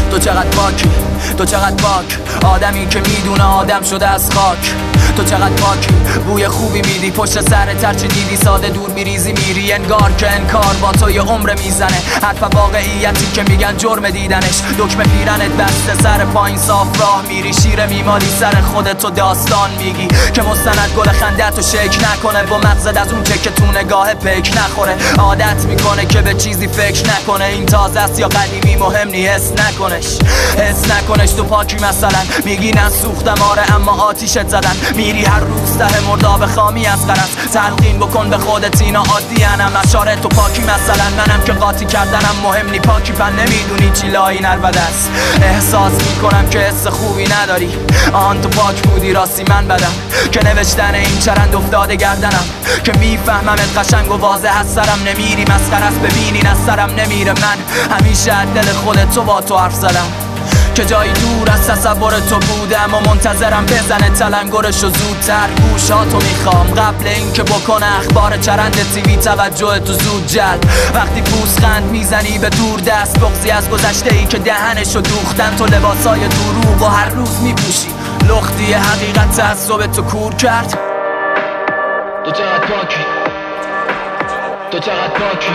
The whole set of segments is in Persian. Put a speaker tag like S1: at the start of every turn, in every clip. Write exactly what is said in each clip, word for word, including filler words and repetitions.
S1: تو چقدر پاکی، تو چقدر پاک، آدمی که میدونه آدم شده از خاک. تو چقدر پاکی، بوی خوبی میدی، پشت سرت هرچی دیدی ساده دور میریزی میری، انگار که انکار با تو یه عمر میزنه. حرف واقعیتی که میگن جرم دیدنش، دکمه پیرنت بسته سر پایین صاف راه میری، شیر میمالی سر خودت تو داستان میگی که مستند گل خندت رو شک نکنه، با مغزت از اون که تو نگاه پیک نخوره. عادت میکنه که به چیزی فکر نکنه، این تازه است یا قدیمی مهم نی، حس نکنش حس نکنش. تو پاکی مثلا میگی نسوختم آره اما آتیشت زدن، میری هر روز ته مرداب خامی از غرض، تلقین بکن به خودت اینا عادی انم اشاره. تو پاکی مثلا منم که قاطی کردنم مهم نی، پاکی پن نمیدونی چی لای نربده است. احساس میکنم که حس خوبی نداری، آن تو پاک بودی راستی من بدم که نوشتن این چرند افتاده گردنم، که میفهممت قشنگ و واضح از سرم نمیری، مسخره است ببینین از سرم نمیره. من همیشه از دل خودت تو با تو حرف زدم که جایی دور از تصور تو بودم و منتظرم بزنه تلنگرشو زودتر. گوشاتو میخوام قبل اینکه بکنه اخبار چرند تیوی توجه تو زود جلب. وقتی پوزخند میزنی به دور دست، بغضی از گذشته ای که دهنشو دوختن، تو لباسای دروغ و هر روز میپوشی، لختی حقیقت تعصب تو کور کرد. تو چقدر پاکی، تو چقدر پاکی،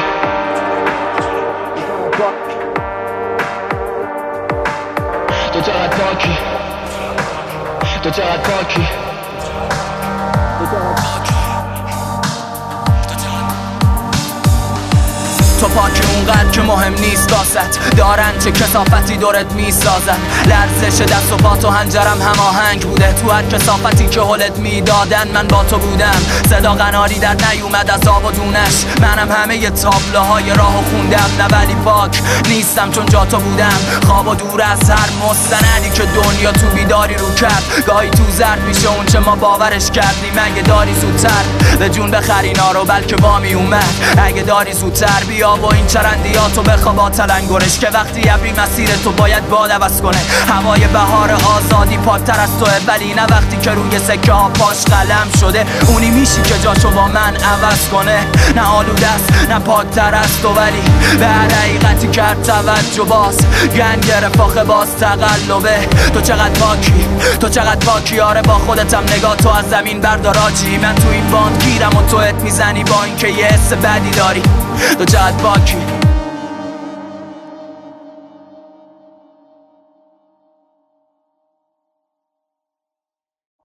S1: تو چقدر پاکی، تو چقدر پاکی، تو پاکی اونقدر که مهم نیست باست، دارن چه کثافتی دورت میسازن. لرزش دست و پا تو هنجرم هماهنگ بوده، تو هر کثافتی که حلت میدادن من با تو بودم. صدا قناری در نیومد از آب و دونش، منم همه ی تابلوهای راهو خوندم. نه ولی پاک نیستم چون جا تو بودم، خواب و دور از هر مستندی که دنیا تو بیداری رو کرد. گاهی تو زرد میشه اون چه ما باورش کردیم، اگه داری زودتر به جون بخر اینا رو بلکه وامی اومد. اگه داری زودتر بیا و این چرندیاتو بخواب با تلنگرش، که وقتی ابری مسیر تو باید باد عوض کنه. هوای بهار آزادی پاکتر از توه، ولی نه وقتی که روی سکه ها پاش قلم شده. اونی میشی که جاشو با من عوض کنه، نه آلوده است نه پاکتر از تو، ولی به هر حقیقتی کرد توجه باز گنگ گرفت آخه باز تقلبه. تو چقدر پاکی، تو چقدر پاکی، آره با خودتم نگاه تو از زمین بردار آجی. من تو این باند گیرم و تو ات میزنی با اینکه یه حس بدی داری. تو چقدر پاکی،